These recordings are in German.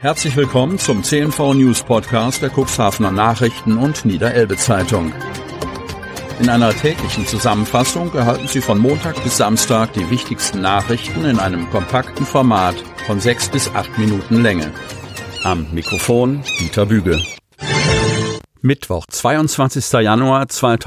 Herzlich willkommen zum CNV News Podcast der Cuxhavener Nachrichten und Niederelbe Zeitung. In einer täglichen Zusammenfassung erhalten Sie von Montag bis Samstag die wichtigsten Nachrichten in einem kompakten Format von 6 bis 8 Minuten Länge. Am Mikrofon Dieter Büge. Mittwoch, 22. Januar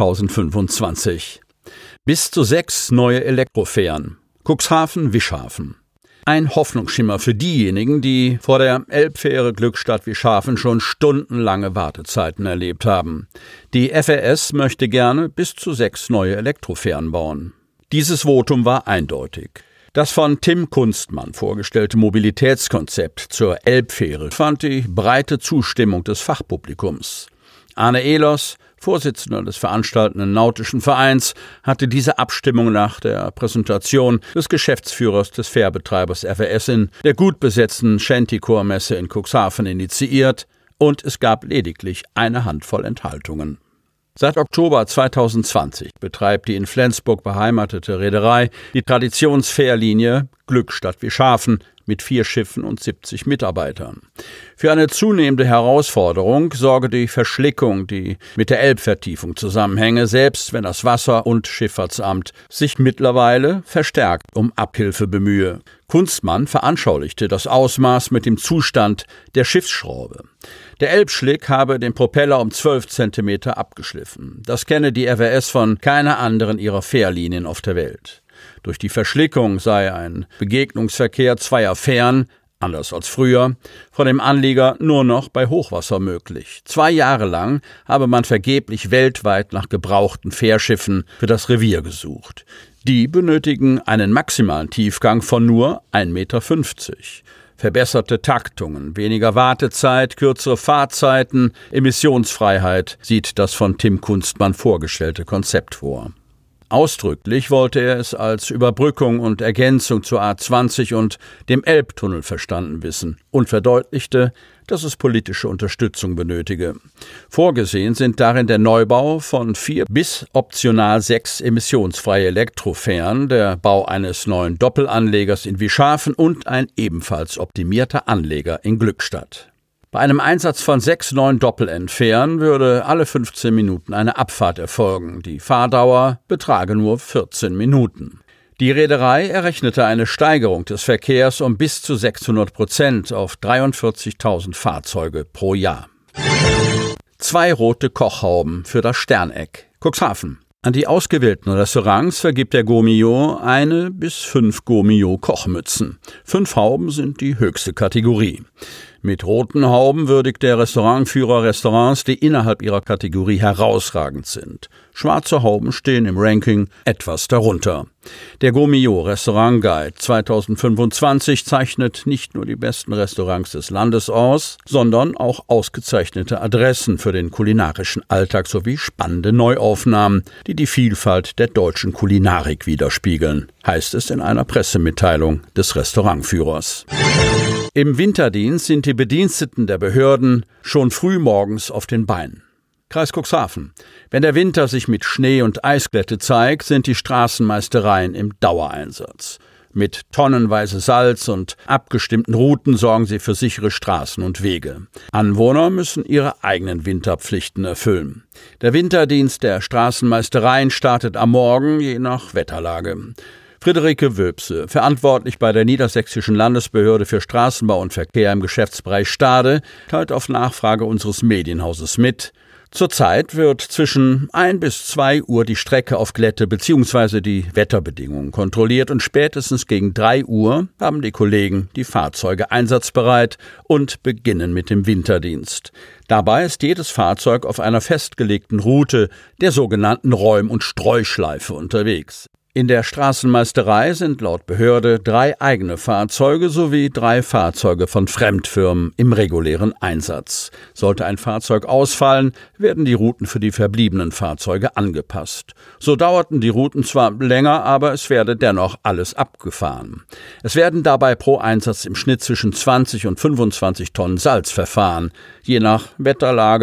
2025. Bis zu 6 neue Elektrofähren. Cuxhaven-Wischhafen. Ein Hoffnungsschimmer für diejenigen, die vor der Elbfähre Glückstadt-Wischhafen schon stundenlange Wartezeiten erlebt haben. Die FRS möchte gerne bis zu 6 neue Elektrofähren bauen. Dieses Votum war eindeutig. Das von Tim Kunstmann vorgestellte Mobilitätskonzept zur Elbfähre fand die breite Zustimmung des Fachpublikums. Arne Ehlers, Vorsitzender des veranstaltenden Nautischen Vereins, hatte diese Abstimmung nach der Präsentation des Geschäftsführers des Fährbetreibers FRS in der gut besetzten Shantycore-Messe in Cuxhaven initiiert, und es gab lediglich eine Handvoll Enthaltungen. Seit Oktober 2020 betreibt die in Flensburg beheimatete Reederei die Traditionsfährlinie Glückstadt-Wischhafen mit 4 Schiffen und 70 Mitarbeitern. Für eine zunehmende Herausforderung sorge die Verschlickung, die mit der Elbvertiefung zusammenhänge, selbst wenn das Wasser- und Schifffahrtsamt sich mittlerweile verstärkt um Abhilfe bemühe. Kunstmann veranschaulichte das Ausmaß mit dem Zustand der Schiffsschraube. Der Elbschlick habe den Propeller um 12 Zentimeter abgeschliffen. Das kenne die FRS von keiner anderen ihrer Fährlinien auf der Welt. Durch die Verschlickung sei ein Begegnungsverkehr zweier Fähren, anders als früher, von dem Anlieger nur noch bei Hochwasser möglich. 2 Jahre lang habe man vergeblich weltweit nach gebrauchten Fährschiffen für das Revier gesucht. Die benötigen einen maximalen Tiefgang von nur 1,50 Meter. Verbesserte Taktungen, weniger Wartezeit, kürzere Fahrzeiten, Emissionsfreiheit sieht das von Tim Kunstmann vorgestellte Konzept vor. Ausdrücklich wollte er es als Überbrückung und Ergänzung zur A20 und dem Elbtunnel verstanden wissen und verdeutlichte, dass es politische Unterstützung benötige. Vorgesehen sind darin der Neubau von 4 bis optional 6 emissionsfreie Elektrofähren, der Bau eines neuen Doppelanlegers in Wischhafen und ein ebenfalls optimierter Anleger in Glückstadt. Bei einem Einsatz von 6 neuen Doppel-N-Fähren würde alle 15 Minuten eine Abfahrt erfolgen. Die Fahrdauer betrage nur 14 Minuten. Die Reederei errechnete eine Steigerung des Verkehrs um bis zu 600% auf 43.000 Fahrzeuge pro Jahr. 2 rote Kochhauben für das Sterneck. Cuxhaven. An die ausgewählten Restaurants vergibt der Gourmillot 1 bis 5 Gourmillot-Kochmützen. 5 Hauben sind die höchste Kategorie. Mit roten Hauben würdigt der Restaurantführer Restaurants, die innerhalb ihrer Kategorie herausragend sind. Schwarze Hauben stehen im Ranking etwas darunter. Der Gourmillot Restaurant Guide 2025 zeichnet nicht nur die besten Restaurants des Landes aus, sondern auch ausgezeichnete Adressen für den kulinarischen Alltag sowie spannende Neuaufnahmen, die die Vielfalt der deutschen Kulinarik widerspiegeln, heißt es in einer Pressemitteilung des Restaurantführers. Im Winterdienst sind die Bediensteten der Behörden schon früh morgens auf den Beinen. Kreis Cuxhaven. Wenn der Winter sich mit Schnee und Eisglätte zeigt, sind die Straßenmeistereien im Dauereinsatz. Mit tonnenweise Salz und abgestimmten Routen sorgen sie für sichere Straßen und Wege. Anwohner müssen ihre eigenen Winterpflichten erfüllen. Der Winterdienst der Straßenmeistereien startet am Morgen je nach Wetterlage. Friederike Wöbse, verantwortlich bei der Niedersächsischen Landesbehörde für Straßenbau und Verkehr im Geschäftsbereich Stade, teilt auf Nachfrage unseres Medienhauses mit: Zurzeit wird zwischen 1 bis 2 Uhr die Strecke auf Glätte bzw. die Wetterbedingungen kontrolliert und spätestens gegen 3 Uhr haben die Kollegen die Fahrzeuge einsatzbereit und beginnen mit dem Winterdienst. Dabei ist jedes Fahrzeug auf einer festgelegten Route, der sogenannten Räum- und Streuschleife, unterwegs. In der Straßenmeisterei sind laut Behörde 3 eigene Fahrzeuge sowie 3 Fahrzeuge von Fremdfirmen im regulären Einsatz. Sollte ein Fahrzeug ausfallen, werden die Routen für die verbliebenen Fahrzeuge angepasst. So dauerten die Routen zwar länger, aber es werde dennoch alles abgefahren. Es werden dabei pro Einsatz im Schnitt zwischen 20 und 25 Tonnen Salz verfahren, je nach Wetterlage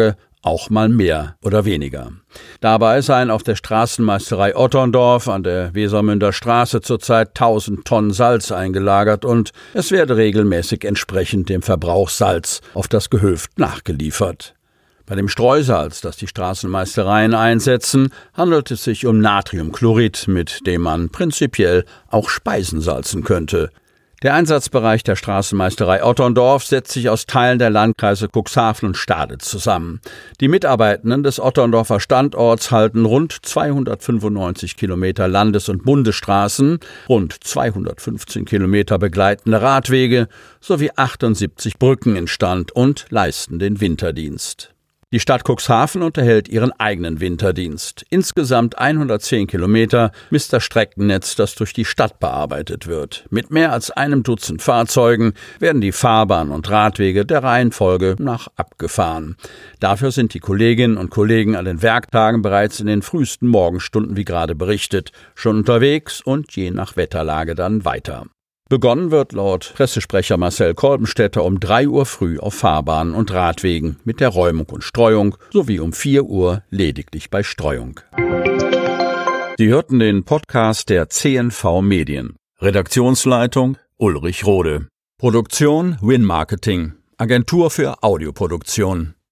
auch mal mehr oder weniger. Dabei seien auf der Straßenmeisterei Otterndorf an der Wesermünder Straße zurzeit 1000 Tonnen Salz eingelagert und es werde regelmäßig entsprechend dem Verbrauch Salz auf das Gehöft nachgeliefert. Bei dem Streusalz, das die Straßenmeistereien einsetzen, handelt es sich um Natriumchlorid, mit dem man prinzipiell auch Speisen salzen könnte. Der Einsatzbereich der Straßenmeisterei Otterndorf setzt sich aus Teilen der Landkreise Cuxhaven und Stade zusammen. Die Mitarbeitenden des Otterndorfer Standorts halten rund 295 Kilometer Landes- und Bundesstraßen, rund 215 Kilometer begleitende Radwege sowie 78 Brücken instand und leisten den Winterdienst. Die Stadt Cuxhaven unterhält ihren eigenen Winterdienst. Insgesamt 110 Kilometer misst das Streckennetz, das durch die Stadt bearbeitet wird. Mit mehr als einem Dutzend Fahrzeugen werden die Fahrbahn- und Radwege der Reihenfolge nach abgefahren. Dafür sind die Kolleginnen und Kollegen an den Werktagen bereits in den frühesten Morgenstunden, wie gerade berichtet, schon unterwegs und je nach Wetterlage dann weiter. Begonnen wird laut Pressesprecher Marcel Kolbenstädter um 3 Uhr früh auf Fahrbahnen und Radwegen mit der Räumung und Streuung sowie um 4 Uhr lediglich bei Streuung. Sie hörten den Podcast der CNV Medien. Redaktionsleitung Ulrich Rode. Produktion Win Marketing, Agentur für Audioproduktion.